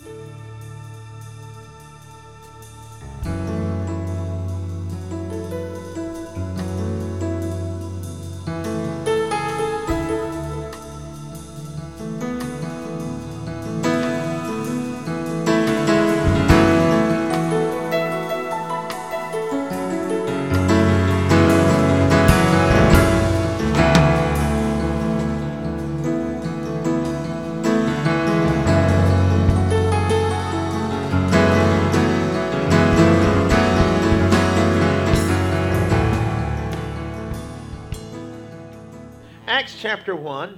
Acts chapter 1,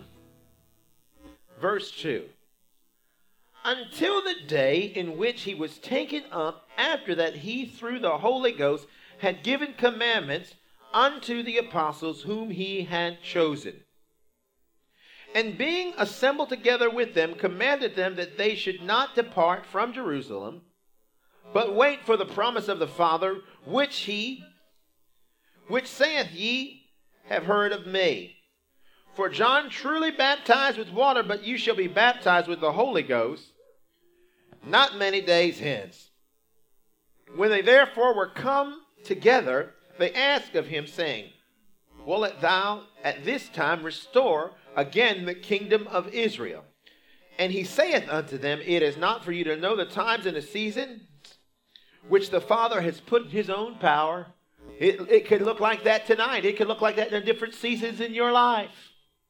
verse 2. Until the day in which he was taken up, after that he through the Holy Ghost had given commandments unto the apostles whom he had chosen. And being assembled together with them, commanded them that they should not depart from Jerusalem, but wait for the promise of the Father, which saith, Ye have heard of me. For John truly baptized with water, but you shall be baptized with the Holy Ghost not many days hence. When they therefore were come together, they asked of him, saying, Wilt thou at this time restore again the kingdom of Israel? And he saith unto them, It is not for you to know the times and the seasons which the Father has put in his own power. It could look like that tonight. It could look like that in different seasons in your life.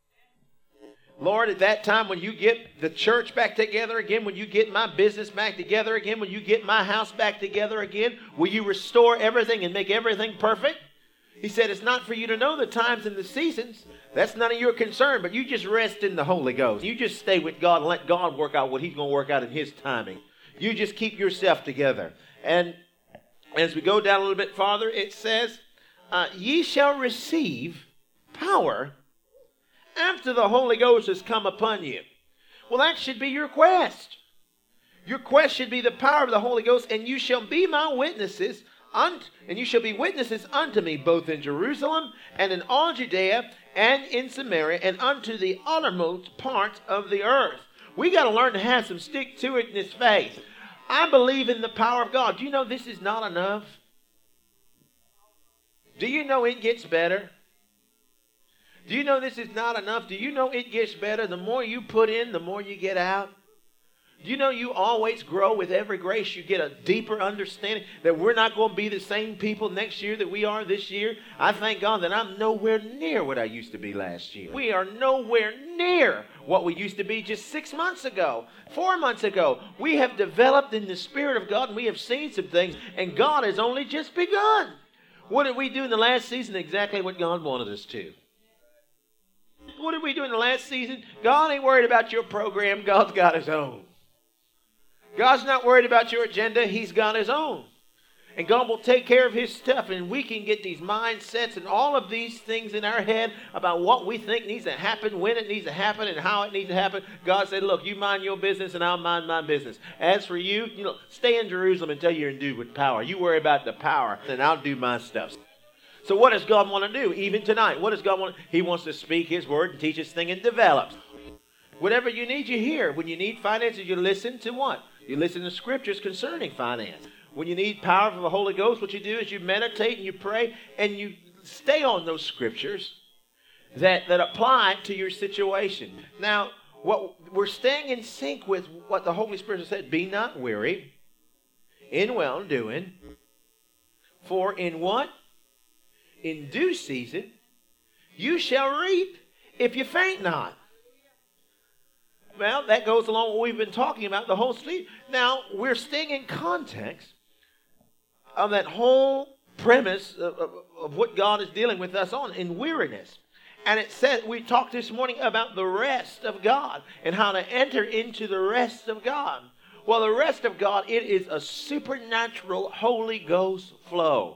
Lord, at that time when you get the church back together again, when you get my business back together again, when you get my house back together again, will you restore everything and make everything perfect? He said, it's not for you to know the times and the seasons. That's none of your concern, but you just rest in the Holy Ghost. You just stay with God and let God work out what he's going to work out in his timing. You just keep yourself together. And as we go down a little bit farther, it says, Ye shall receive power after the Holy Ghost has come upon you. Well, that should be your quest. Your quest should be the power of the Holy Ghost, and you shall be my witnesses, and you shall be witnesses unto me, both in Jerusalem and in all Judea and in Samaria and unto the uttermost parts of the earth. We got to learn to have some stick to it in this faith. I believe in the power of God. Do you know this is not enough? Do you know it gets better? Do you know this is not enough? Do you know it gets better? The more you put in, the more you get out. Do you know you always grow with every grace? You get a deeper understanding that we're not going to be the same people next year that we are this year. I thank God that I'm nowhere near what I used to be last year. We are nowhere near what we used to be just 6 months ago, 4 months ago. We have developed in the Spirit of God, and we have seen some things, and God has only just begun. What did we do in the last season? Exactly what God wanted us to. What did we do in the last season? God ain't worried about your program. God's got his own. God's not worried about your agenda. He's got his own. And God will take care of his stuff. And we can get these mindsets and all of these things in our head about what we think needs to happen, when it needs to happen, and how it needs to happen. God said, look, you mind your business and I'll mind my business. As for you, stay in Jerusalem until you're endued with power. You worry about the power, and I'll do my stuff. So what does God want to do? Even tonight, what does God want? He wants to speak his word and teach his thing and develop. Whatever you need, you hear. When you need finances, you listen to what? You listen to scriptures concerning finance. When you need power from the Holy Ghost, what you do is you meditate and you pray and you stay on those scriptures that apply to your situation. Now, what we're staying in sync with what the Holy Spirit has said. Be not weary in well-doing, for in what? In due season, you shall reap if you faint not. Well, that goes along with what we've been talking about the whole sleep. Now, we're staying in context of that whole premise of what God is dealing with us on in weariness. And it said, we talked this morning about the rest of God and how to enter into the rest of God. Well, the rest of God, it is a supernatural Holy Ghost flow.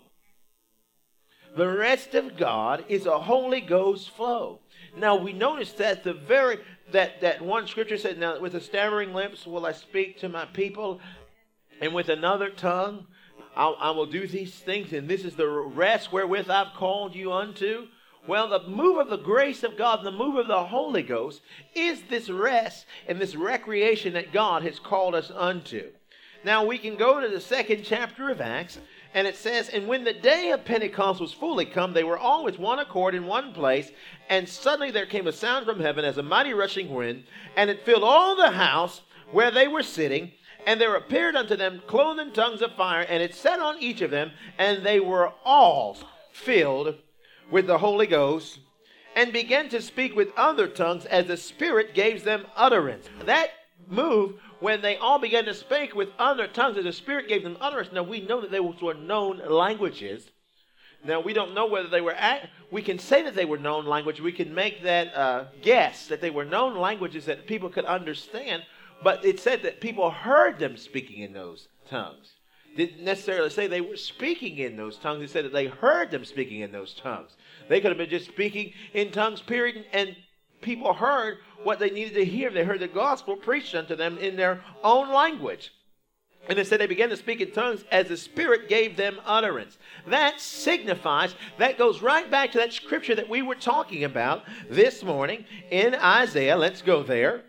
The rest of God is a Holy Ghost flow. Now we notice that that one scripture said, now with a stammering lips will I speak to my people, and with another tongue I will do these things, and this is the rest wherewith I've called you unto. Well, the move of the grace of God, the move of the Holy Ghost, is this rest and this recreation that God has called us unto. Now, we can go to the 2nd chapter of Acts, and it says, "And when the day of Pentecost was fully come, they were all with one accord in one place, and suddenly there came a sound from heaven as a mighty rushing wind, and it filled all the house where they were sitting. And there appeared unto them cloven tongues of fire, and it sat on each of them, and they were all filled with the Holy Ghost, and began to speak with other tongues as the Spirit gave them utterance." That move, when they all began to speak with other tongues as the Spirit gave them utterance, now we know that they were known languages. Now, we don't know whether they were, we can say that they were known languages. We can make that guess that they were known languages that people could understand. But it said that people heard them speaking in those tongues. Didn't necessarily say they were speaking in those tongues. It said that they heard them speaking in those tongues. They could have been just speaking in tongues, period, and people heard what they needed to hear. They heard the gospel preached unto them in their own language. And it said they began to speak in tongues as the Spirit gave them utterance. That signifies, that goes right back to that scripture that we were talking about this morning in Isaiah. Let's go there.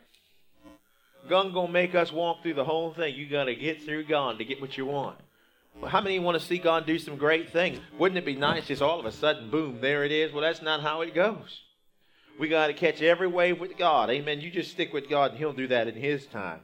God gonna make us walk through the whole thing. You got to get through God to get what you want. Well, how many want to see God do some great things? Wouldn't it be nice just all of a sudden, boom, there it is? Well, that's not how it goes. We got to catch every wave with God. Amen. You just stick with God and He'll do that in His time.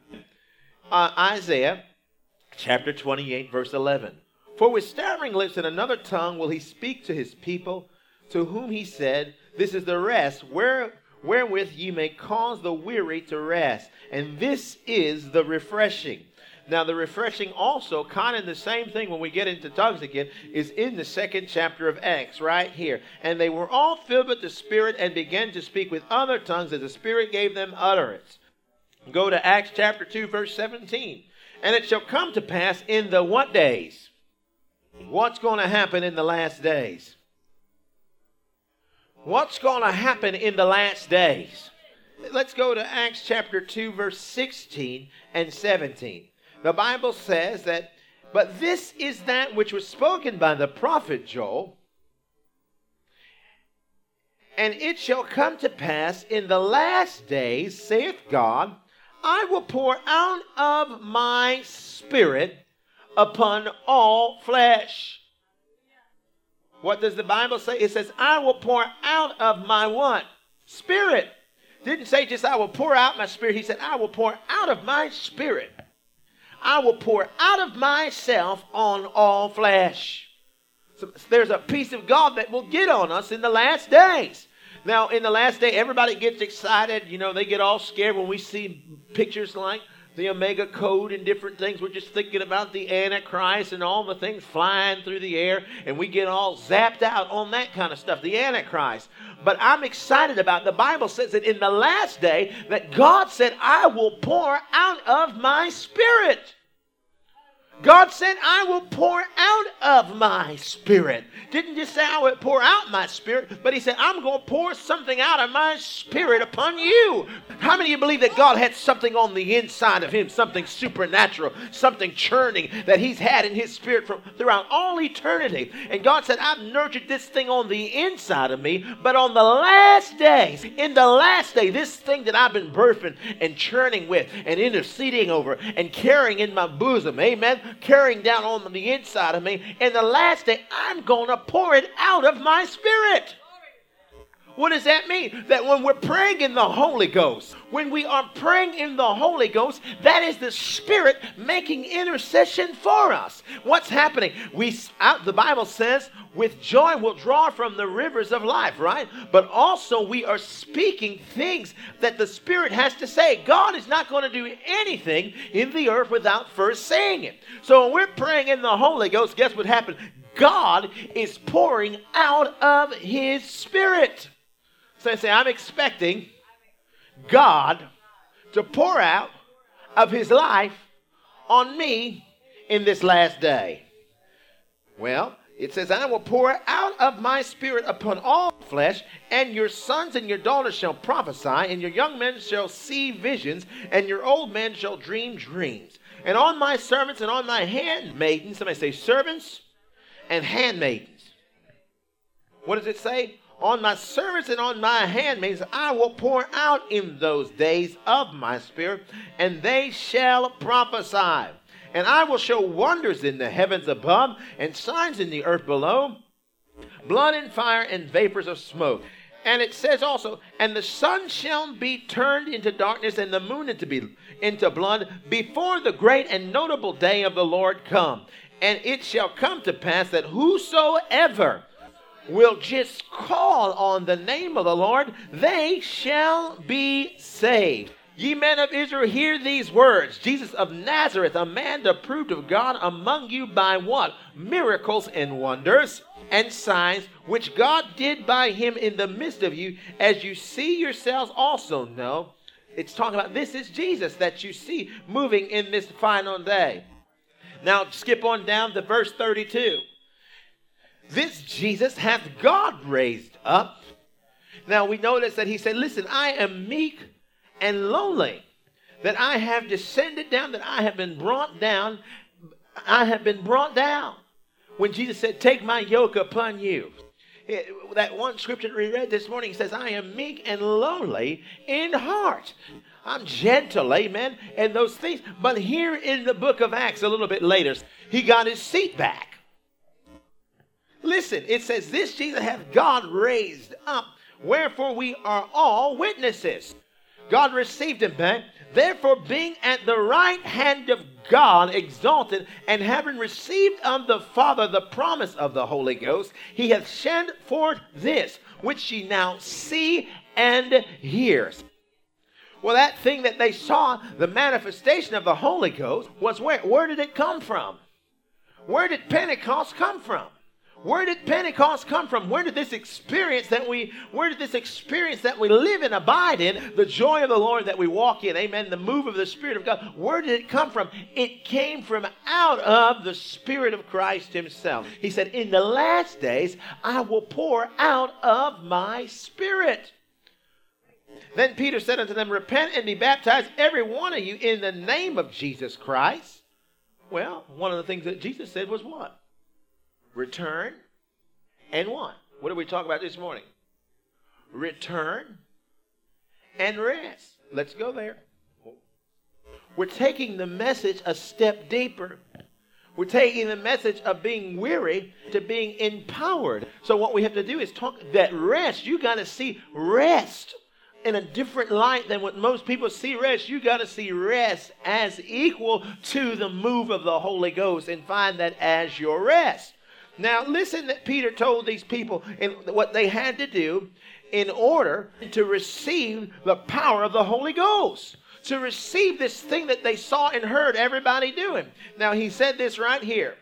Isaiah chapter 28, verse 11. "For with stammering lips and another tongue will He speak to His people, to whom He said, This is the rest wherewith ye may cause the weary to rest. And this is the refreshing." Now, the refreshing also, kind of the same thing when we get into tongues again, is in the 2nd chapter of Acts, right here. "And they were all filled with the Spirit and began to speak with other tongues as the Spirit gave them utterance." Go to Acts chapter 2, verse 17. "And it shall come to pass in the" what days? What's going to happen in the last days? What's going to happen in the last days? Let's go to Acts chapter 2, verse 16 and 17. The Bible says that, "But this is that which was spoken by the prophet Joel. And it shall come to pass in the last days, saith God, I will pour out of my Spirit upon all flesh." What does the Bible say? It says, I will pour out of my what? Spirit. Didn't say just I will pour out my Spirit. He said, I will pour out of my Spirit. I will pour out of myself on all flesh. So there's a piece of God that will get on us in the last days. Now, in the last day, everybody gets excited. You know, they get all scared when we see pictures like the Omega Code and different things. We're just thinking about the Antichrist and all the things flying through the air, and we get all zapped out on that kind of stuff, the Antichrist. But I'm excited about, the Bible says that in the last day that God said, I will pour out of my Spirit. God said, I will pour out of my Spirit. Didn't just say I would pour out my Spirit, but He said, I'm going to pour something out of my Spirit upon you. How many of you believe that God had something on the inside of Him, something supernatural, something churning that He's had in His Spirit throughout all eternity? And God said, I've nurtured this thing on the inside of me, but on the last days, in the last day, this thing that I've been birthing and churning with and interceding over and carrying in my bosom, amen, carrying down on the inside of me, in the last day, I'm going to pour it out of my Spirit. What does that mean? That when we're praying in the Holy Ghost, when we are praying in the Holy Ghost, that is the Spirit making intercession for us. What's happening? The Bible says, with joy we'll draw from the rivers of life, right? But also we are speaking things that the Spirit has to say. God is not going to do anything in the earth without first saying it. So when we're praying in the Holy Ghost, guess what happens? God is pouring out of His Spirit. So I say, I'm expecting God to pour out of His life on me in this last day. Well, it says, I will pour out of my Spirit upon all flesh, and your sons and your daughters shall prophesy, and your young men shall see visions, and your old men shall dream dreams. And on my servants and on my handmaidens, somebody say servants and handmaidens. What does it say? On my servants and on my handmaids I will pour out in those days of my Spirit, and they shall prophesy. And I will show wonders in the heavens above, and signs in the earth below, blood and fire and vapors of smoke. And it says also, and the sun shall be turned into darkness, and the moon into blood, before the great and notable day of the Lord come. And it shall come to pass that whosoever will just call on the name of the Lord, they shall be saved. Ye men of Israel, hear these words. Jesus of Nazareth, a man approved of God among you by what? Miracles and wonders and signs, which God did by him in the midst of you, as you see yourselves also know. It's talking about this is Jesus that you see moving in this final day. Now skip on down to verse 32. This Jesus hath God raised up. Now we notice that he said, listen, I am meek and lowly, that I have descended down, that I have been brought down. I have been brought down. When Jesus said, take my yoke upon you. That one scripture that we read this morning says, I am meek and lowly in heart. I'm gentle, amen, and those things. But here in the book of Acts, a little bit later, he got his seat back. Listen, it says, this Jesus hath God raised up, wherefore we are all witnesses. God received him back. Therefore, being at the right hand of God, exalted, and having received of the Father the promise of the Holy Ghost, he hath shed forth this, which ye now see and hear. Well, that thing that they saw, the manifestation of the Holy Ghost, was where? Where did it come from? Where did Pentecost come from? Where did Pentecost come from? Where did this experience that we live and abide in, the joy of the Lord that we walk in, amen, the move of the Spirit of God, where did it come from? It came from out of the Spirit of Christ himself. He said, in the last days, I will pour out of my Spirit. Then Peter said unto them, repent and be baptized, every one of you, in the name of Jesus Christ. Well, one of the things that Jesus said was what? Return and what? What did we talk about this morning? Return and rest. Let's go there. We're taking the message a step deeper. We're taking the message of being weary to being empowered. So what we have to do is talk that rest. You got to see rest in a different light than what most people see rest. You got to see rest as equal to the move of the Holy Ghost and find that as your rest. Now, listen that Peter told these people in what they had to do in order to receive the power of the Holy Ghost, to receive this thing that they saw and heard everybody doing. Now, he said this right here.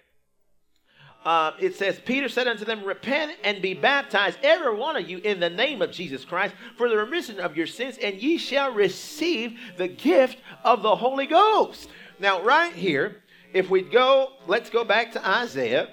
It says, Peter said unto them, repent and be baptized, every one of you, in the name of Jesus Christ, for the remission of your sins, and ye shall receive the gift of the Holy Ghost. Now, right here, if we go, let's go back to Isaiah.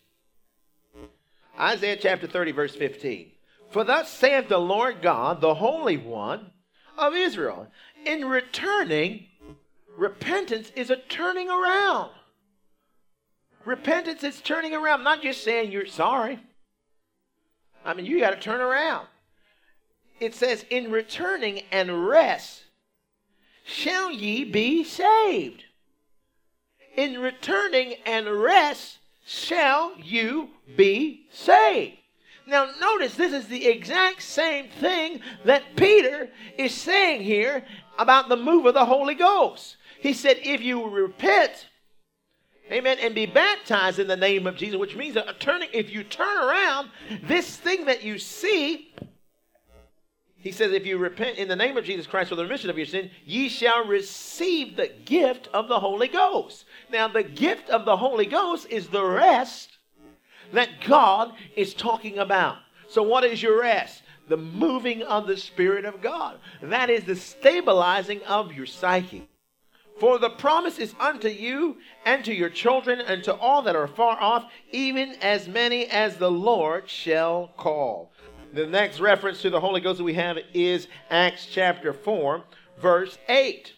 Isaiah chapter 30, verse 15. For thus saith the Lord God, the Holy One of Israel, in returning, repentance is a turning around. Repentance is turning around, not just saying you're sorry. I mean, you got to turn around. It says, in returning and rest shall ye be saved. In returning and rest shall you be saved. Now notice this is the exact same thing that Peter is saying here about the move of the Holy Ghost. He said, if you repent, amen, and be baptized in the name of Jesus, which means that if you turn around, this thing that you see, he says, if you repent in the name of Jesus Christ for the remission of your sin, ye shall receive the gift of the Holy Ghost. Now, the gift of the Holy Ghost is the rest that God is talking about. So what is your rest? The moving of the Spirit of God. That is the stabilizing of your psyche. For the promise is unto you and to your children and to all that are far off, even as many as the Lord shall call. The next reference to the Holy Ghost that we have is Acts chapter 4, verse 8.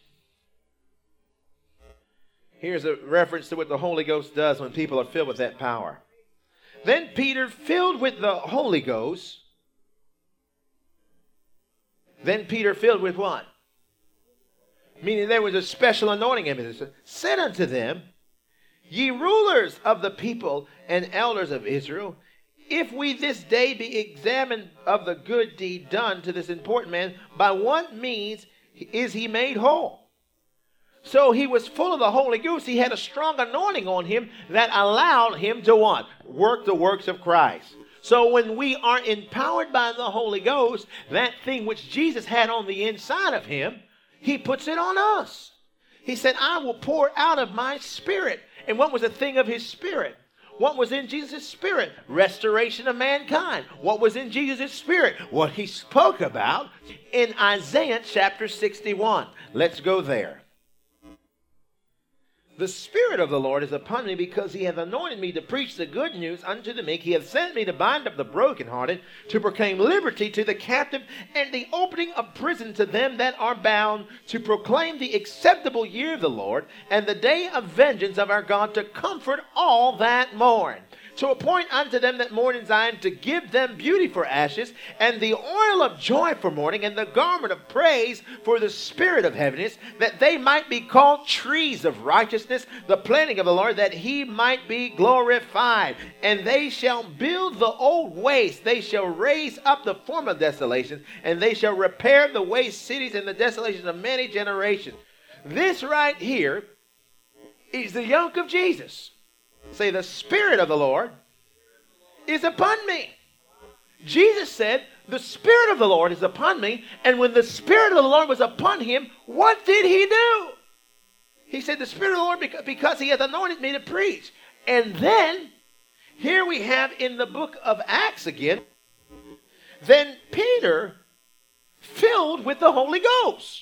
Here's a reference to what the Holy Ghost does when people are filled with that power. Then Peter, filled with the Holy Ghost, Then Peter, filled with what? Meaning there was a special anointing in him. Said unto them, ye rulers of the people and elders of Israel, if we this day be examined of the good deed done to this important man, by what means is he made whole? So he was full of the Holy Ghost. He had a strong anointing on him that allowed him to what? Work the works of Christ. So when we are empowered by the Holy Ghost, that thing which Jesus had on the inside of him, he puts it on us. He said, I will pour out of my spirit. And what was the thing of his spirit? What was in Jesus' spirit? Restoration of mankind. What was in Jesus' spirit? What he spoke about in Isaiah chapter 61. Let's go there. The Spirit of the Lord is upon me, because he hath anointed me to preach the good news unto the meek. He hath sent me to bind up the brokenhearted, to proclaim liberty to the captive, and the opening of prison to them that are bound, to proclaim the acceptable year of the Lord, and the day of vengeance of our God, to comfort all that mourn. To appoint unto them that mourn in Zion, to give them beauty for ashes, and the oil of joy for mourning, and the garment of praise for the spirit of heaviness, that they might be called trees of righteousness, the planting of the Lord, that he might be glorified. And they shall build the old waste, they shall raise up the former desolations, and they shall repair the waste cities and the desolations of many generations. This right here is the yoke of Jesus. Say, the Spirit of the Lord is upon me. Jesus said, the Spirit of the Lord is upon me. And when the Spirit of the Lord was upon him, what did he do? He said, the Spirit of the Lord, because he hath anointed me to preach. And then, here we have in the book of Acts again, then Peter, filled with the Holy Ghost.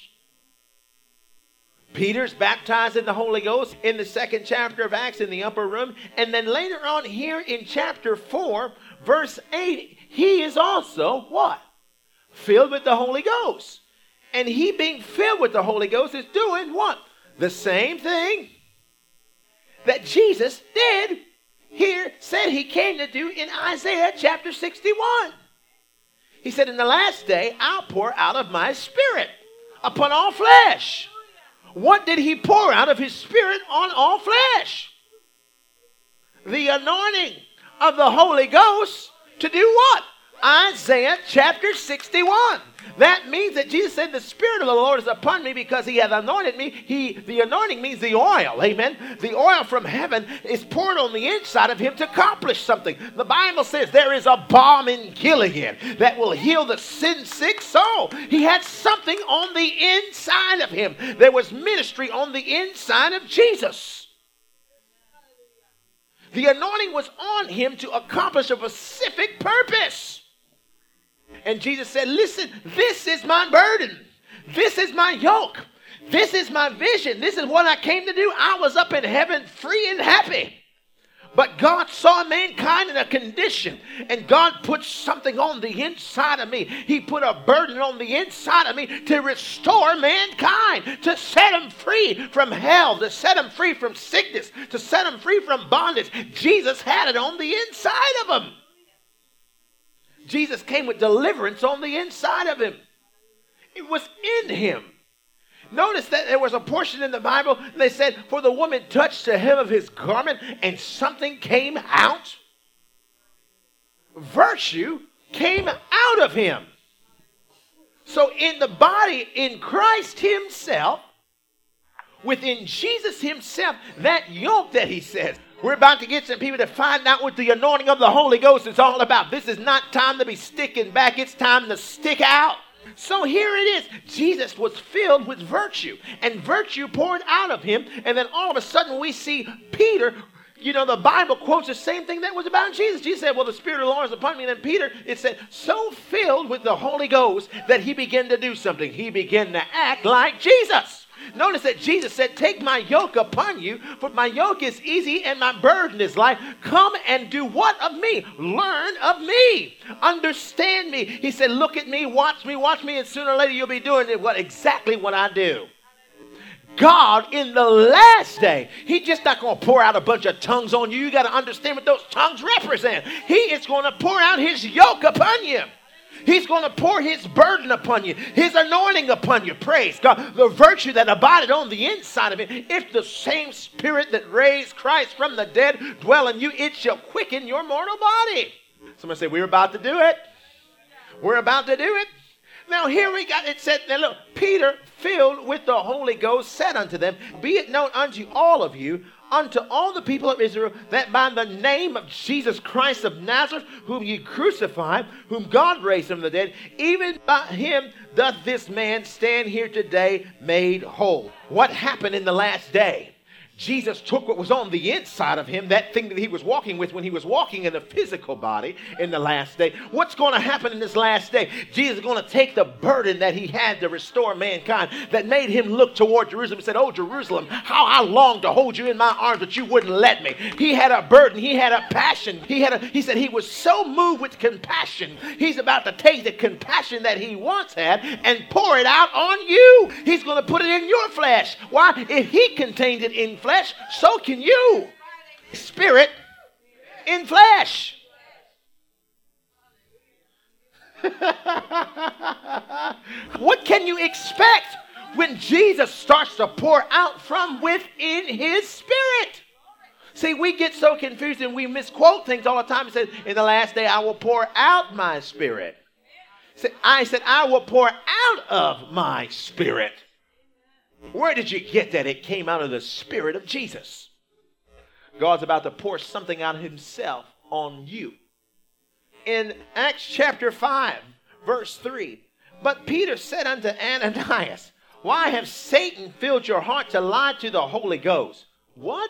Peter's baptized in the Holy Ghost in the 2nd chapter of Acts in the upper room. And then later on here in chapter 4, verse 8, he is also what? Filled with the Holy Ghost. And he being filled with the Holy Ghost is doing what? The same thing that Jesus did here, said he came to do in Isaiah chapter 61. He said, in the last day, I'll pour out of my spirit upon all flesh. What did he pour out of his spirit on all flesh? The anointing of the Holy Ghost to do what? Isaiah chapter 61. That means that Jesus said, the Spirit of the Lord is upon me because he hath anointed me. The anointing means the oil, amen? The oil from heaven is poured on the inside of him to accomplish something. The Bible says there is a balm in Gilead that will heal the sin-sick soul. He had something on the inside of him. There was ministry on the inside of Jesus. The anointing was on him to accomplish a specific purpose. And Jesus said, listen, this is my burden. This is my yoke. This is my vision. This is what I came to do. I was up in heaven free and happy. But God saw mankind in a condition, and God put something on the inside of me. He put a burden on the inside of me to restore mankind, to set them free from hell, to set them free from sickness, to set them free from bondage. Jesus had it on the inside of him. Jesus came with deliverance on the inside of him. It was in him. Notice that there was a portion in the Bible, they said, for the woman touched the hem of his garment and something came out. Virtue came out of him. So in the body, in Christ himself, within Jesus himself, that yoke that he says, we're about to get some people to find out what the anointing of the Holy Ghost is all about. This is not time to be sticking back. It's time to stick out. So here it is. Jesus was filled with virtue, and virtue poured out of him. And then all of a sudden we see Peter. You know, the Bible quotes the same thing that was about Jesus. Jesus said, well, the Spirit of the Lord is upon me. And then Peter, it said, so filled with the Holy Ghost that he began to do something. He began to act like Jesus. Notice that Jesus said, take my yoke upon you, for my yoke is easy and my burden is light. Come and do what of me? Learn of me. Understand me. He said, look at me, and sooner or later you'll be doing exactly what I do. God in the last day, he's just not going to pour out a bunch of tongues on you. You got to understand what those tongues represent. He is going to pour out his yoke upon you. He's going to pour his burden upon you, his anointing upon you. Praise God. The virtue that abided on the inside of him. If the same spirit that raised Christ from the dead dwell in you, it shall quicken your mortal body. Somebody say, we're about to do it. We're about to do it. Now here we got it said, now look, Peter, filled with the Holy Ghost, said unto them, be it known unto all of you, unto all the people of Israel, that by the name of Jesus Christ of Nazareth, whom ye crucified, whom God raised from the dead, even by him doth this man stand here today made whole. What happened in the last day? Jesus took what was on the inside of him, that thing that he was walking with when he was walking in a physical body in the last day. What's going to happen in this last day? Jesus is going to take the burden that he had to restore mankind that made him look toward Jerusalem and said, oh, Jerusalem, how I long to hold you in my arms, but you wouldn't let me. He had a burden. He had a passion. He said he was so moved with compassion. He's about to take the compassion that he once had and pour it out on you. He's going to put it in your flesh. Why? If he contained it in flesh, so can you. Spirit in flesh. What can you expect when Jesus starts to pour out from within his spirit? See, we get so confused and we misquote things all the time. It says, in the last day I will pour out my spirit. I said, I will pour out of my spirit. Where did you get that? It came out of the Spirit of Jesus. God's about to pour something out of himself on you. In Acts chapter 5, verse 3, but Peter said unto Ananias, why have Satan filled your heart to lie to the Holy Ghost? What?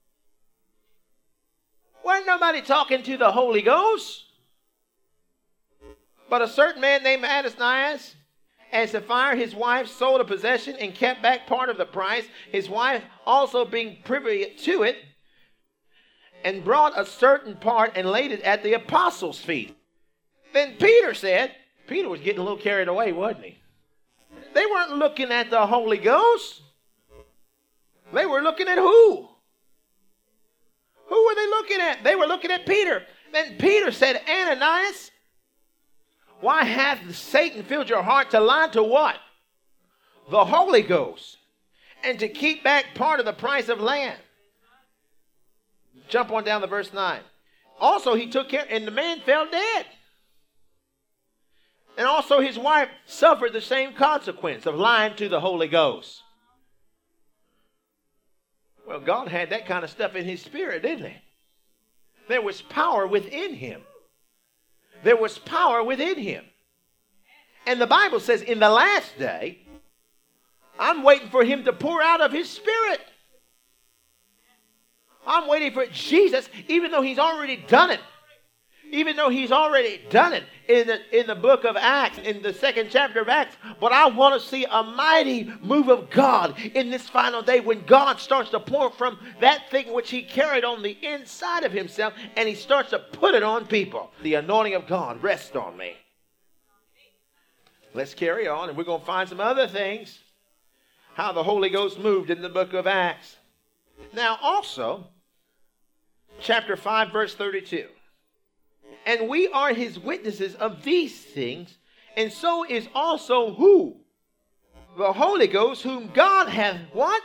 Wasn't nobody talking to the Holy Ghost? But a certain man named Ananias, and Sapphira, his wife, sold a possession and kept back part of the price, his wife also being privy to it, and brought a certain part and laid it at the apostles' feet. Then Peter said, Peter was getting a little carried away, wasn't he? They weren't looking at the Holy Ghost. They were looking at who? Who were they looking at? They were looking at Peter. Then Peter said, Ananias, why hath Satan filled your heart to lie to what? The Holy Ghost. And to keep back part of the price of land. Jump on down to verse 9. Also he took care, and the man fell dead. And also his wife suffered the same consequence of lying to the Holy Ghost. Well, God had that kind of stuff in his spirit, didn't he? There was power within him. There was power within him. And the Bible says in the last day, I'm waiting for him to pour out of his spirit. I'm waiting for Jesus, even though he's already done it. Even though he's already done it in the book of Acts, in the second chapter of Acts. But I want to see a mighty move of God in this final day when God starts to pour from that thing which he carried on the inside of himself and he starts to put it on people. The anointing of God rests on me. Let's carry on, and we're going to find some other things. How the Holy Ghost moved in the book of Acts. Now also, chapter 5, verse 32. And we are his witnesses of these things, and so is also who? The Holy Ghost, whom God hath what?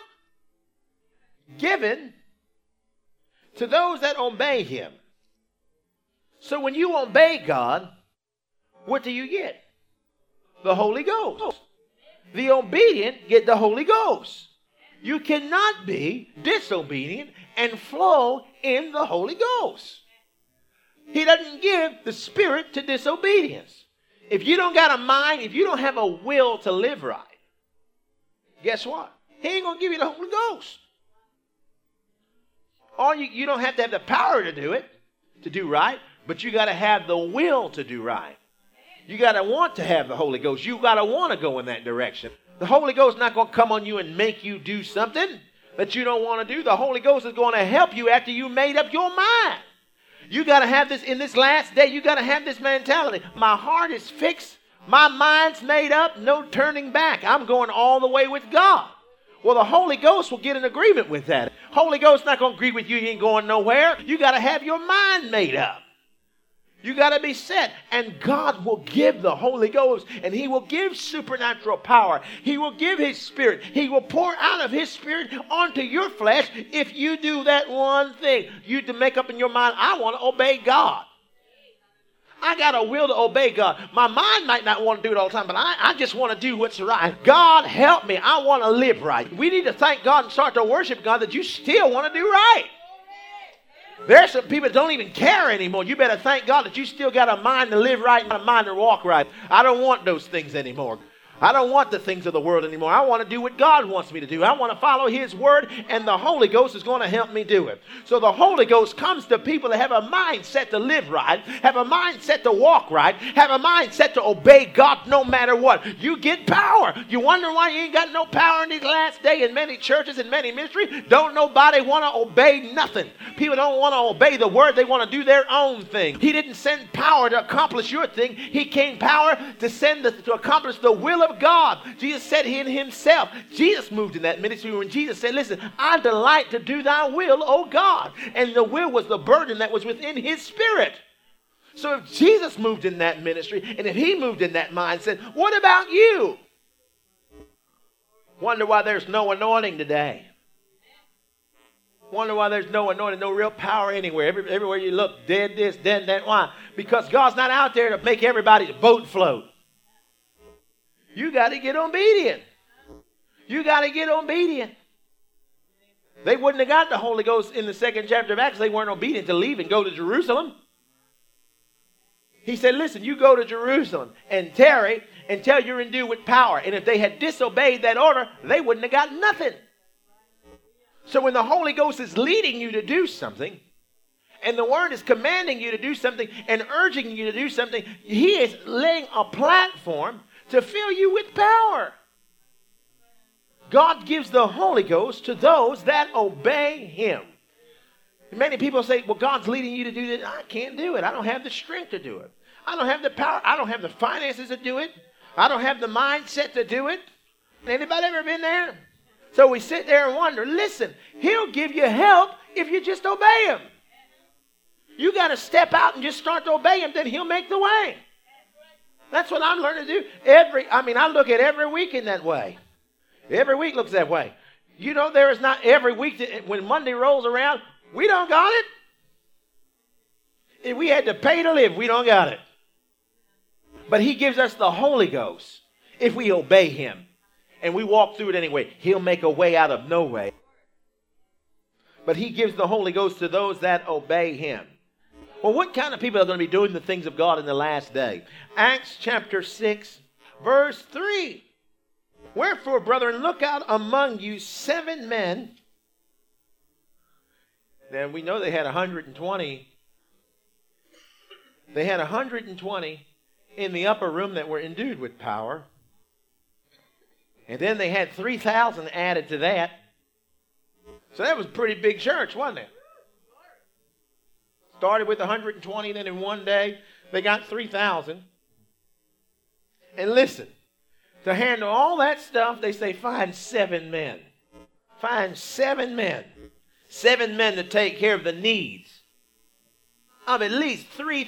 Given to those that obey him. So when you obey God, what do you get? The Holy Ghost. The obedient get the Holy Ghost. You cannot be disobedient and flow in the Holy Ghost. He doesn't give the spirit to disobedience. If you don't got a mind, if you don't have a will to live right, guess what? He ain't going to give you the Holy Ghost. Or you don't have to have the power to do it, to do right, but you got to have the will to do right. You got to want to have the Holy Ghost. You got to want to go in that direction. The Holy Ghost is not going to come on you and make you do something that you don't want to do. The Holy Ghost is going to help you after you made up your mind. You got to have this in this last day. You got to have this mentality. My heart is fixed. My mind's made up. No turning back. I'm going all the way with God. Well, the Holy Ghost will get in agreement with that. Holy Ghost not going to agree with you. You ain't going nowhere. You got to have your mind made up. You got to be set. And God will give the Holy Ghost, and he will give supernatural power. He will give his Spirit. He will pour out of his Spirit onto your flesh if you do that one thing. You to make up in your mind, I want to obey God. I got a will to obey God. My mind might not want to do it all the time, but I just want to do what's right. God help me. I want to live right. We need to thank God and start to worship God that you still want to do right. There's some people that don't even care anymore. You better thank God that you still got a mind to live right and a mind to walk right. I don't want those things anymore. I don't want the things of the world anymore. I want to do what God wants me to do. I want to follow his word, and the Holy Ghost is going to help me do it. So the Holy Ghost comes to people that have a mindset to live right, have a mindset to walk right, have a mindset to obey God no matter what. You get power. You wonder why you ain't got no power in these last days in many churches and many ministries? Don't nobody want to obey nothing. People don't want to obey the word. They want to do their own thing. He didn't send power to accomplish your thing. He came power to accomplish the will of God. Jesus said in himself, Jesus moved in that ministry when Jesus said, listen, I delight to do thy will, O God. And the will was the burden that was within his spirit. So if Jesus moved in that ministry, and if he moved in that mindset, what about you? Wonder why there's no anointing today. Wonder why there's no anointing, no real power anywhere. Everywhere you look, dead this, dead that. Why? Because God's not out there to make everybody's boat float. You got to get obedient. You got to get obedient. They wouldn't have got the Holy Ghost in the 2nd chapter of Acts. They weren't obedient to leave and go to Jerusalem. He said, listen, you go to Jerusalem and tarry until you're endued with power. And if they had disobeyed that order, they wouldn't have got nothing. So when the Holy Ghost is leading you to do something, and the Word is commanding you to do something and urging you to do something, he is laying a platform to fill you with power. God gives the Holy Ghost to those that obey him. Many people say, well, God's leading you to do this. I can't do it. I don't have the strength to do it. I don't have the power. I don't have the finances to do it. I don't have the mindset to do it. Anybody ever been there? So we sit there and wonder, listen, he'll give you help if you just obey him. You got to step out and just start to obey him, then he'll make the way. That's what I'm learning to do. I look at every week in that way. Every week looks that way. You know, there is not every week when Monday rolls around, we don't got it. If we had to pay to live, we don't got it. But he gives us the Holy Ghost if we obey him. And we walk through it anyway. He'll make a way out of no way. But he gives the Holy Ghost to those that obey him. Well, what kind of people are going to be doing the things of God in the last day? Acts chapter 6, verse 3. Wherefore, brethren, look out among you 7 men. Now, we know they had 120. They had 120 in the upper room that were endued with power. And then they had 3,000 added to that. So that was a pretty big church, wasn't it? Started with 120, then in one day they got 3,000. And listen, to handle all that stuff, they say find 7 men. Find 7 men. 7 men to take care of the needs of at least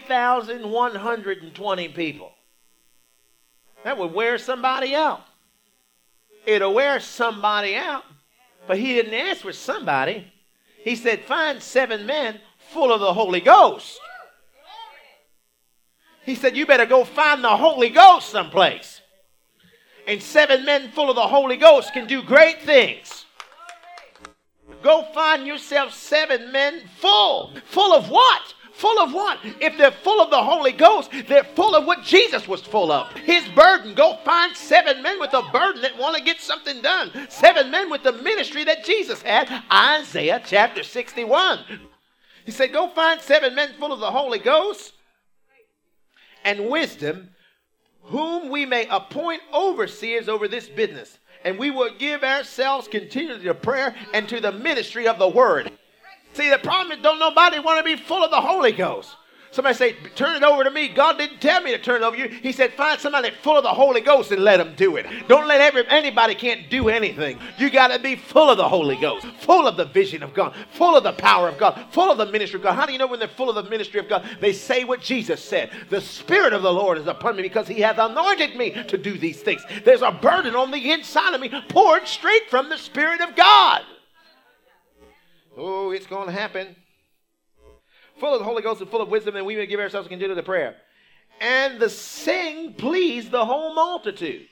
3,120 people. That would wear somebody out. It'll wear somebody out. But he didn't ask for somebody. He said find 7 men full of the Holy Ghost. He said you better go find the Holy Ghost someplace. And 7 men full of the Holy Ghost can do great things. Go find yourself 7 men full. Full of what? Full of what? If they're full of the Holy Ghost, they're full of what Jesus was full of. His burden. Go find 7 men with a burden that want to get something done. 7 men with the ministry that Jesus had. Isaiah chapter 61. He said, go find 7 men full of the Holy Ghost and wisdom, whom we may appoint overseers over this business. And we will give ourselves continually to prayer and to the ministry of the word. See, the problem is don't nobody want to be full of the Holy Ghost. Somebody say, turn it over to me. God didn't tell me to turn it over to you. He said, find somebody full of the Holy Ghost and let them do it. Don't let anybody can't do anything. You got to be full of the Holy Ghost, full of the vision of God, full of the power of God, full of the ministry of God. How do you know when they're full of the ministry of God? They say what Jesus said. The Spirit of the Lord is upon me because he hath anointed me to do these things. There's a burden on the inside of me poured straight from the Spirit of God. Oh, it's going to happen. Full of the Holy Ghost and full of wisdom, and we may give ourselves continually to prayer. And the sing pleased the whole multitude.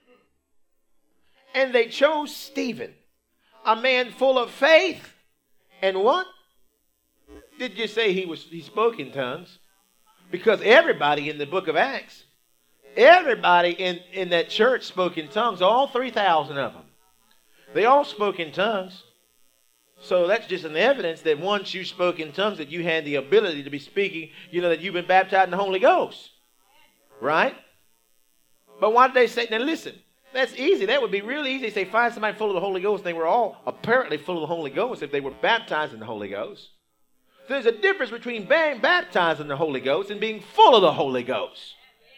And they chose Stephen, a man full of faith. And what? Did you say he spoke in tongues? Because everybody in the book of Acts, everybody in that church spoke in tongues, all 3,000 of them. They all spoke in tongues. So that's just an evidence that once you spoke in tongues, that you had the ability to be speaking, that you've been baptized in the Holy Ghost. Right? But why did they say, now listen, that's easy. That would be really easy. Say, find somebody full of the Holy Ghost. They were all apparently full of the Holy Ghost if they were baptized in the Holy Ghost. There's a difference between being baptized in the Holy Ghost and being full of the Holy Ghost.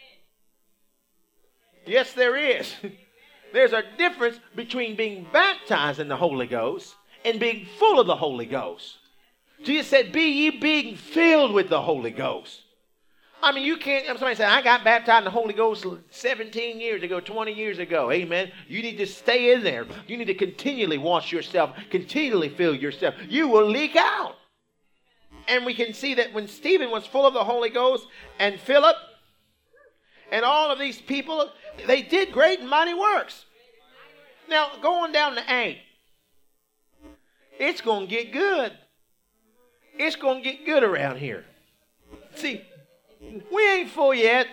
Yes, there is. There's a difference between being baptized in the Holy Ghost and being full of the Holy Ghost. Jesus said, be ye being filled with the Holy Ghost. I mean, you can't, somebody said, I got baptized in the Holy Ghost 17 years ago, 20 years ago. Amen. You need to stay in there. You need to continually wash yourself, continually fill yourself. You will leak out. And we can see that when Stephen was full of the Holy Ghost and Philip and all of these people, they did great and mighty works. Now, going down to 8. It's going to get good. It's going to get good around here. See, we ain't full yet.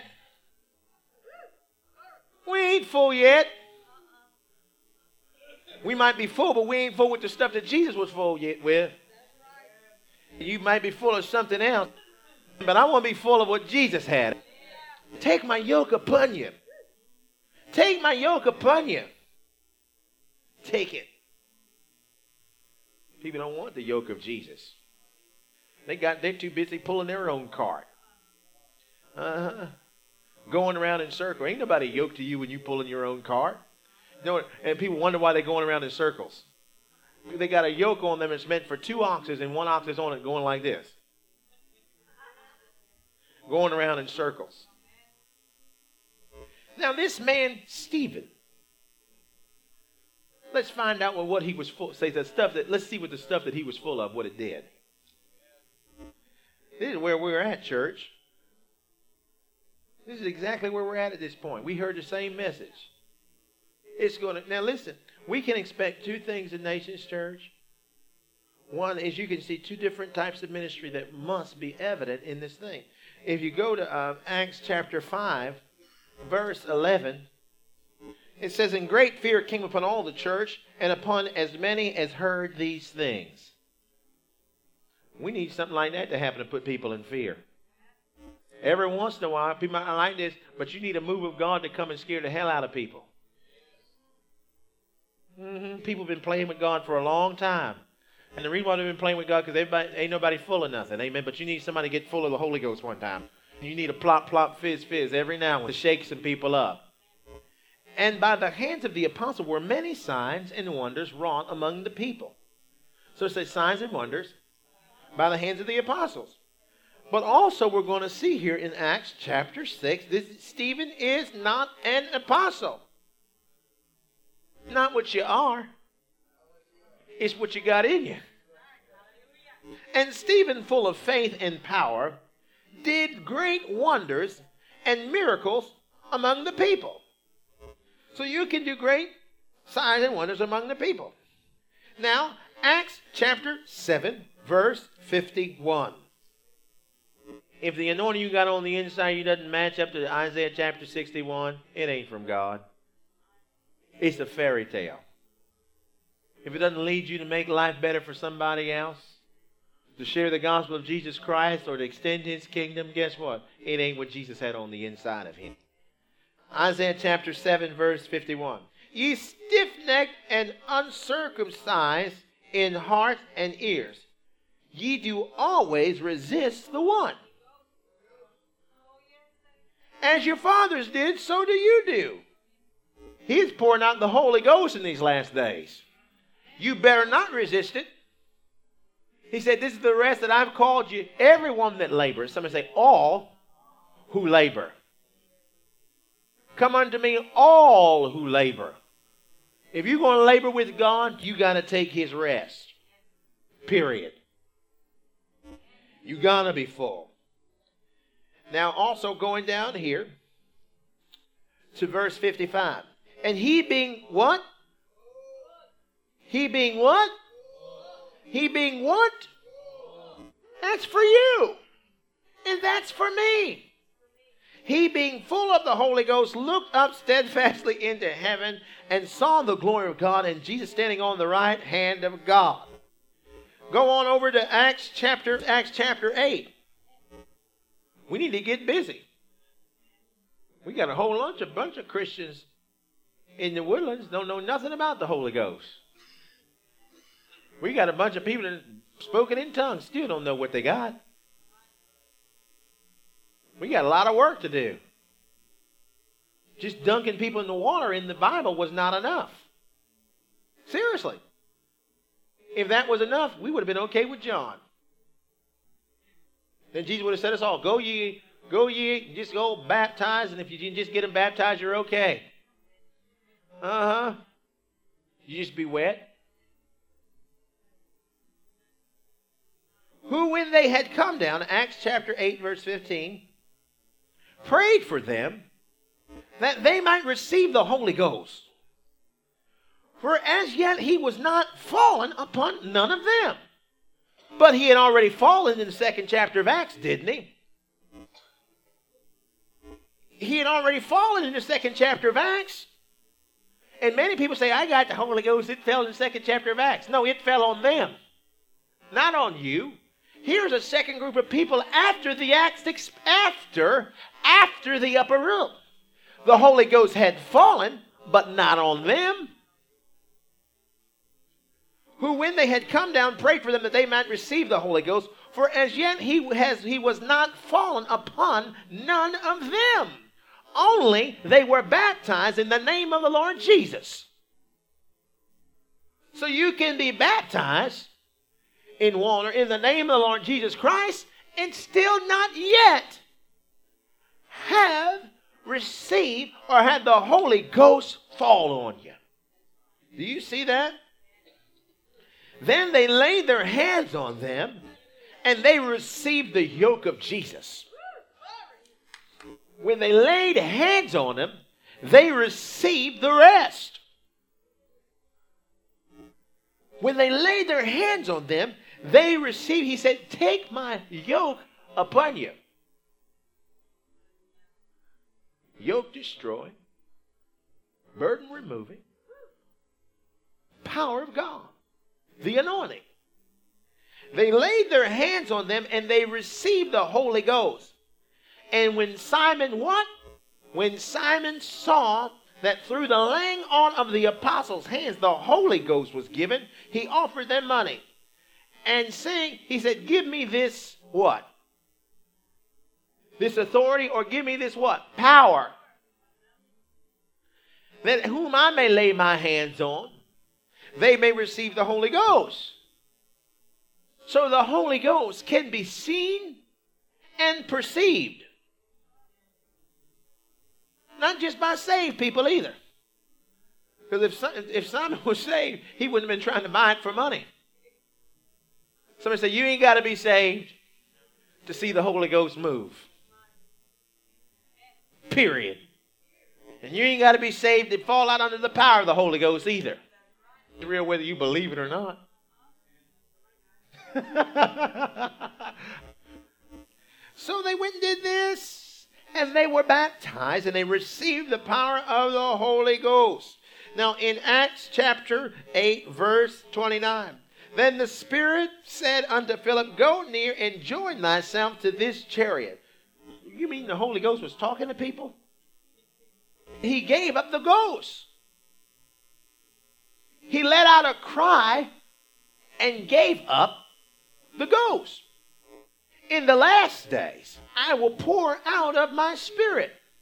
We ain't full yet. We might be full, but we ain't full with the stuff that Jesus was full yet with. You might be full of something else, but I want to be full of what Jesus had. Take my yoke upon you. Take my yoke upon you. Take it. People don't want the yoke of Jesus. They're too busy pulling their own cart. Going around in circles. Ain't nobody yoked to you when you pulling your own cart. And people wonder why they're going around in circles. They got a yoke on them that's meant for 2 oxes, and 1 ox is on it going like this. Going around in circles. Now this man, Stephen, let's find out what he was full. Let's see what the stuff that he was full of, what it did. This is where we're at, church. This is exactly where we're at this point. We heard the same message. Now listen, we can expect 2 things in Nations Church. One is you can see 2 different types of ministry that must be evident in this thing. If you go to Acts chapter 5, verse 11, it says, and great fear came upon all the church and upon as many as heard these things. We need something like that to happen to put people in fear. Every once in a while, people might not like this, but you need a move of God to come and scare the hell out of people. People have been playing with God for a long time. And the reason why they've been playing with God, because ain't nobody full of nothing. Amen. But you need somebody to get full of the Holy Ghost one time. You need a plop, plop, fizz, fizz every now and then to shake some people up. And by the hands of the apostle were many signs and wonders wrought among the people. So it says signs and wonders by the hands of the apostles. But also we're going to see here in Acts chapter 6, Stephen is not an apostle. Not what you are. It's what you got in you. And Stephen, full of faith and power, did great wonders and miracles among the people. So you can do great signs and wonders among the people. Now, Acts chapter 7, verse 51. If the anointing you got on the inside you doesn't match up to Isaiah chapter 61, it ain't from God. It's a fairy tale. If it doesn't lead you to make life better for somebody else, to share the gospel of Jesus Christ or to extend his kingdom, guess what? It ain't what Jesus had on the inside of him. Isaiah chapter 7, verse 51. Ye stiff-necked and uncircumcised in heart and ears, ye do always resist the one. As your fathers did, so do you do. He's pouring out the Holy Ghost in these last days. You better not resist it. He said, this is the rest that I've called you, everyone that labors. Somebody say, all who labor. Come unto me, all who labor. If you're going to labor with God, you got to take his rest. Period. You got to be full. Now, also going down here to verse 55. And he being what? He being what? He being what? That's for you. And that's for me. He being full of the Holy Ghost looked up steadfastly into heaven and saw the glory of God and Jesus standing on the right hand of God. Go on over to Acts chapter 8. We need to get busy. We got a whole bunch of Christians in the Woodlands don't know nothing about the Holy Ghost. We got a bunch of people that spoken in tongues still don't know what they got. We got a lot of work to do. Just dunking people in the water in the Bible was not enough. Seriously. If that was enough, we would have been okay with John. Then Jesus would have said us all, go ye, just go baptize, and if you can just get them baptized, you're okay. You just be wet. Who, when they had come down, Acts chapter 8, verse 15, prayed for them that they might receive the Holy Ghost. For as yet he was not fallen upon none of them. But he had already fallen in the second chapter of Acts, didn't he? He had already fallen in the second chapter of Acts. And many people say, I got the Holy Ghost. It fell in the second chapter of Acts. No, it fell on them. Not on you. Here's a second group of people after the Acts, after the upper room. The Holy Ghost had fallen, but not on them. Who, when they had come down, prayed for them that they might receive the Holy Ghost. For as yet he was not fallen upon none of them. Only they were baptized in the name of the Lord Jesus. So you can be baptized in water in the name of the Lord Jesus Christ and still not yet have received or had the Holy Ghost fall on you. Do you see that? Then they laid their hands on them and they received the yoke of Jesus. When they laid hands on them, they received the rest. When they laid their hands on them, they received, he said, take my yoke upon you. Yoke destroying, burden removing, power of God, the anointing. They laid their hands on them and they received the Holy Ghost. And when Simon what? When Simon saw that through the laying on of the apostles' hands the Holy Ghost was given, he offered them money. And saying, he said, give me this what? This authority, or give me this what? Power. That whom I may lay my hands on, they may receive the Holy Ghost. So the Holy Ghost can be seen and perceived. Not just by saved people either. Because if Simon was saved, he wouldn't have been trying to buy it for money. Somebody say, you ain't got to be saved to see the Holy Ghost move. Period. And you ain't got to be saved to fall out under the power of the Holy Ghost either. It's real whether you believe it or not. So they went and did this, and they were baptized, and they received the power of the Holy Ghost. Now in Acts chapter 8, verse 29, then the Spirit said unto Philip, go near and join thyself to this chariot. You mean the Holy Ghost was talking to people? He gave up the ghost. He let out a cry and gave up the ghost. In the last days, I will pour out of my Spirit.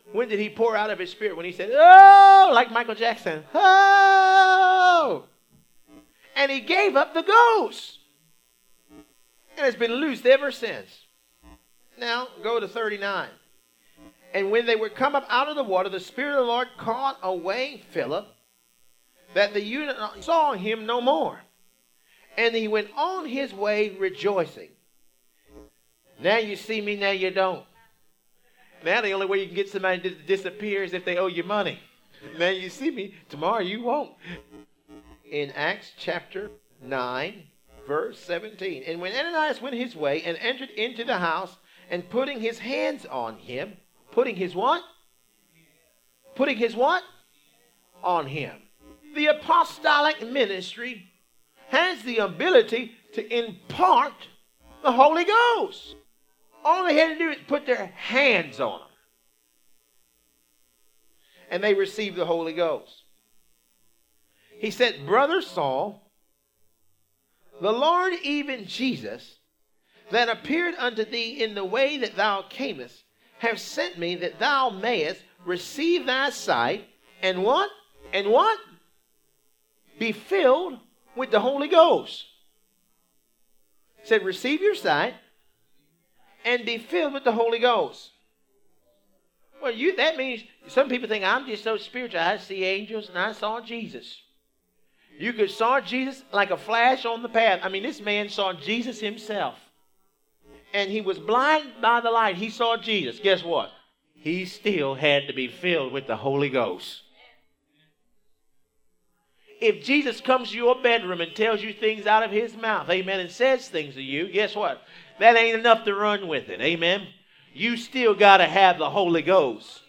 When did he pour out of his spirit? When he said, oh, like Michael Jackson, oh. And he gave up the ghost. And it's been loosed ever since. Now, go to 39. And when they were come up out of the water, the Spirit of the Lord caught away Philip, that the eunuch saw him no more. And he went on his way rejoicing. Now you see me, now you don't. Now the only way you can get somebody to disappear is if they owe you money. Now you see me, tomorrow you won't. In Acts chapter 9, verse 17. And when Ananias went his way and entered into the house, and putting his hands on him, putting his what? Putting his what? On him. The apostolic ministry has the ability to impart the Holy Ghost. All they had to do is put their hands on them. And they received the Holy Ghost. He said, Brother Saul, the Lord even Jesus, that appeared unto thee in the way that thou camest, have sent me that thou mayest receive thy sight, and what? And what? Be filled with the Holy Ghost. Said, receive your sight and be filled with the Holy Ghost. Well, that means some people think I'm just so spiritual. I see angels and I saw Jesus. You could saw Jesus like a flash on the path. I mean, this man saw Jesus himself. And he was blind by the light. He saw Jesus. Guess what? He still had to be filled with the Holy Ghost. If Jesus comes to your bedroom and tells you things out of his mouth, amen, and says things to you, guess what? That ain't enough to run with it, amen. You still got to have the Holy Ghost.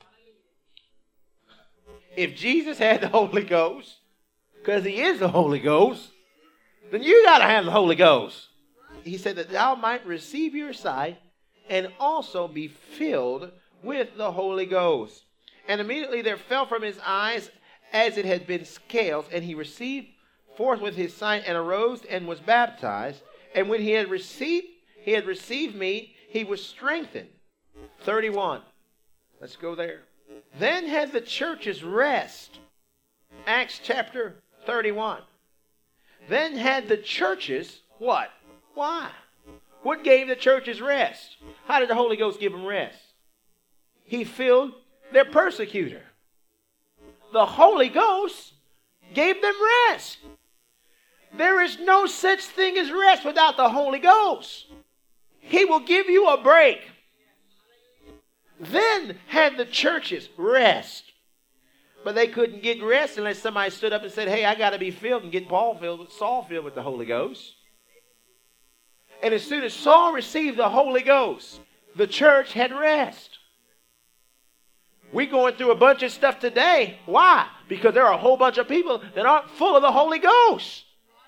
If Jesus had the Holy Ghost, because he is the Holy Ghost, then you got to have the Holy Ghost. He said that thou might receive your sight and also be filled with the Holy Ghost. And immediately there fell from his eyes as it had been scales, and he received forthwith his sight and arose and was baptized. And when he had received meat, he was strengthened. 31. Let's go there. Then had the churches rest. Acts chapter 31. Then had the churches what? Why? What gave the churches rest? How did the Holy Ghost give them rest? He filled their persecutor. The Holy Ghost gave them rest. There is no such thing as rest without the Holy Ghost. He will give you a break. Then had the churches rest. But they couldn't get rest unless somebody stood up and said, hey, I got to be filled and get Saul filled with the Holy Ghost. And as soon as Saul received the Holy Ghost, the church had rest. We're going through a bunch of stuff today. Why? Because there are a whole bunch of people that aren't full of the Holy Ghost.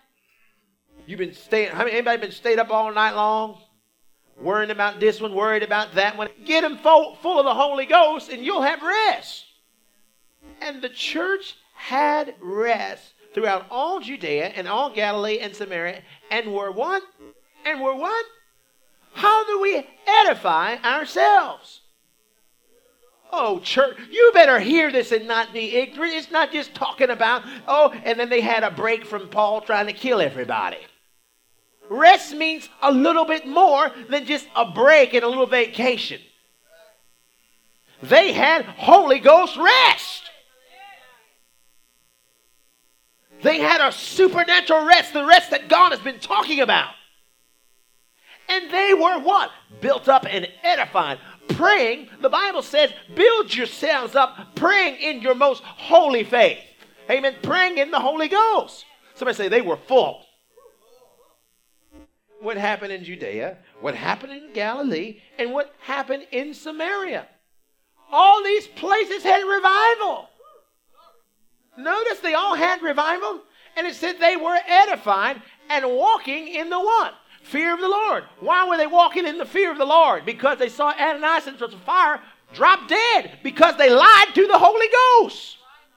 Anybody been stayed up all night long? Worrying about this one, worried about that one. Get them full of the Holy Ghost and you'll have rest. And the church had rest throughout all Judea and all Galilee and Samaria. And were what? And were what? How do we edify ourselves? Oh, church, you better hear this and not be ignorant. It's not just talking about, and then they had a break from Paul trying to kill everybody. Rest means a little bit more than just a break and a little vacation. They had Holy Ghost rest. They had a supernatural rest, the rest that God has been talking about. And they were what? Built up and edified. Praying, the Bible says, build yourselves up, praying in your most holy faith. Amen. Praying in the Holy Ghost. Somebody say they were full. What happened in Judea, what happened in Galilee, and what happened in Samaria. All these places had revival. Notice they all had revival, and it said they were edified and walking in the what? Fear of the Lord. Why were they walking in the fear of the Lord? Because they saw Ananias and Sapphira drop dead because they lied to the Holy Ghost.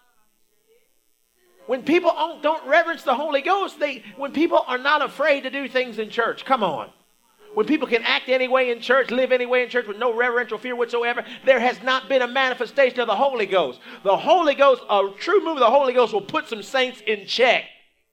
When people don't reverence the Holy Ghost, when people are not afraid to do things in church, come on. when people can act any way in church, live any way in church with no reverential fear whatsoever, there has not been a manifestation of the Holy Ghost. The Holy Ghost, a true move of the Holy Ghost will put some saints in check.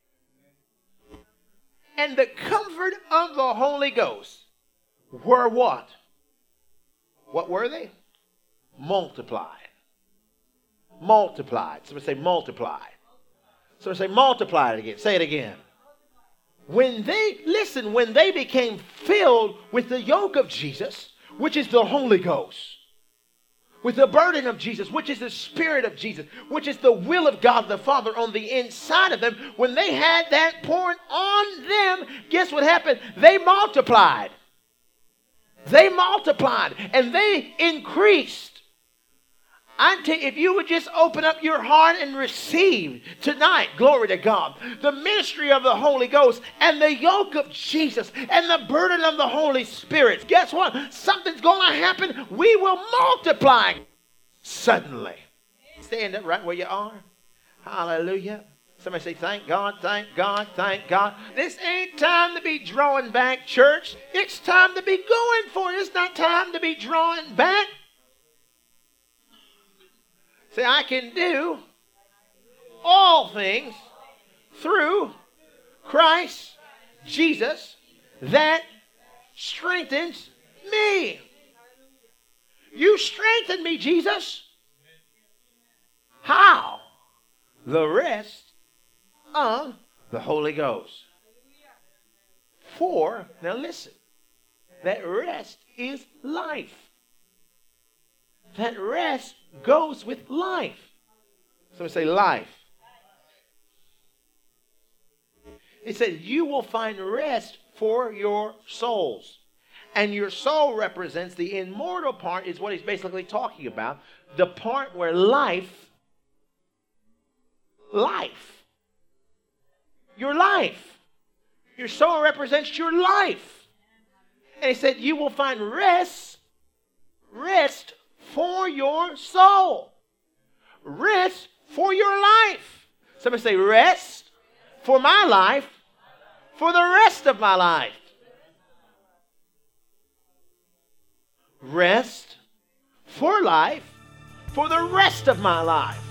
And the comfort of the Holy Ghost were what? What were they? Multiplied. Multiplied. Somebody say multiplied. Somebody say multiplied again. Say it again. When they became filled with the yoke of Jesus, which is the Holy Ghost, with the burden of Jesus, which is the Spirit of Jesus, which is the will of God the Father on the inside of them, when they had that poured on them, guess what happened? They multiplied. They multiplied and they increased. I tell you, if you would just open up your heart and receive tonight, glory to God, the ministry of the Holy Ghost and the yoke of Jesus and the burden of the Holy Spirit, guess what? Something's going to happen. We will multiply suddenly. Stand up right where you are. Hallelujah. Somebody say, thank God, thank God, thank God. This ain't time to be drawing back, church. It's time to be going for it. It's not time to be drawing back. Say, I can do all things through Christ Jesus that strengthens me. You strengthen me, Jesus. How? The rest of the Holy Ghost. For, now listen, that rest is life. That rest goes with life. Somebody say life. It says you will find rest for your souls. And your soul represents the immortal part, is what he's basically talking about. The part where life, your life. Your soul represents your life. And he said you will find rest for your soul. Rest for your life. Somebody say rest for my life, for the rest of my life. Rest for life, for the rest of my life.